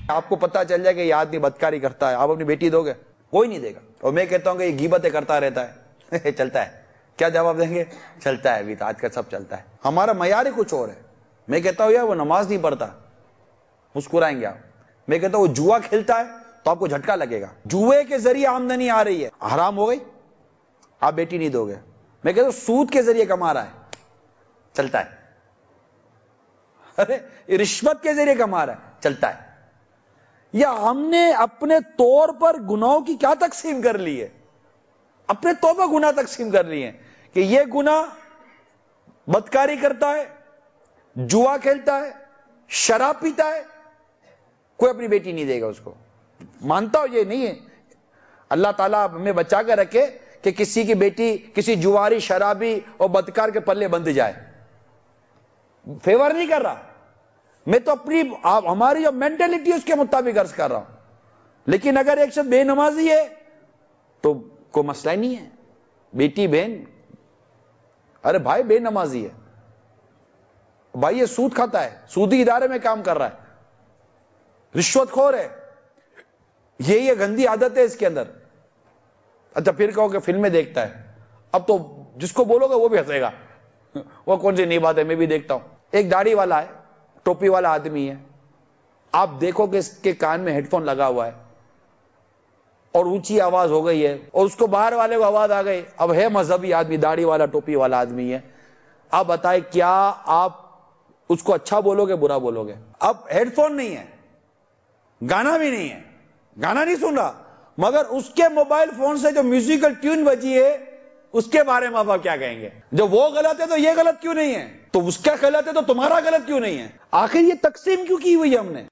آپ کو پتا چل جائے کہ یہ آدمی بدکاری کرتا ہے، آپ اپنی بیٹی دو گے؟ کوئی نہیں دے گا۔ اور میں کہتا ہوں کہ یہ غیبتیں کرتا رہتا ہے چلتا ہے، کیا جواب دیں گے؟ چلتا ہے، ابھی تو آج کل سب چلتا ہے۔ ہمارا معیار ہی کچھ اور ہے۔ میں کہتا ہوں یار وہ نماز نہیں پڑھتا، مسکرائیں گے آپ۔ میں کہتا ہوں وہ جوا کھیلتا ہے تو آپ کو جھٹکا لگے گا۔ جوئے کے ذریعے آمدنی آ رہی ہے، حرام ہو گئی، آپ بیٹی نہیں دو گے۔ میں کہتا ہوں سود کے ذریعے کما رہا ہے، چلتا ہے۔ ارے رشوت کے ذریعے کما رہا ہے، چلتا ہے۔ یا ہم نے اپنے طور پر گناہوں کی کیا تقسیم کر لی ہے؟ اپنے طور پر گناہ تقسیم کر لی ہیں کہ یہ گناہ بدکاری کرتا ہے، جوا کھیلتا ہے، شراب پیتا ہے، کوئی اپنی بیٹی نہیں دے گا اس کو۔ مانتا ہو یہ نہیں ہے۔ اللہ تعالیٰ ہمیں بچا کے رکھے کہ کسی کی بیٹی کسی جواری، شرابی اور بدکار کے پلے بندھ جائے۔ فیور نہیں کر رہا، میں تو اپنی ہماری جو مینٹلٹی اس کے مطابق عرض کر رہا ہوں۔ لیکن اگر ایک شخص بے نمازی ہے تو کوئی مسئلہ ہی نہیں ہے۔ بیٹی بہن، ارے بھائی بے نمازی ہے، بھائی یہ سود کھاتا ہے، سودی ادارے میں کام کر رہا ہے، رشوت خور ہے، یہ گندی عادت ہے اس کے اندر۔ اچھا پھر کہو کہ فلمیں دیکھتا ہے، اب تو جس کو بولو گے وہ بھی ہنسے گا، وہ کون سی نئی بات ہے، میں بھی دیکھتا ہوں۔ ایک داڑھی والا ہے، ٹوپی والا آدمی ہے، آپ دیکھو کہ اس کے کان میں ہیڈ فون لگا ہوا ہے اور اونچی آواز ہو گئی ہے اور اس کو باہر والے کو آواز آ گئی، اب ہے مذہبی آدمی، داڑھی والا ٹوپی والا آدمی ہے، آپ بتائیں کیا آپ اس کو اچھا بولو گے برا بولو گے؟ اب ہیڈ فون نہیں ہے، گانا بھی نہیں ہے، گانا نہیں سن رہا، مگر اس کے موبائل فون سے جو میوزیکل ٹیون بجی ہے اس کے بارے میں آپ کیا کہیں گے؟ جو وہ غلط ہے تو یہ غلط کیوں نہیں ہے؟ تو اس کا غلط ہے تو تمہارا غلط کیوں نہیں ہے؟ آخر یہ تقسیم کیوں کی ہوئی ہے ہم نے؟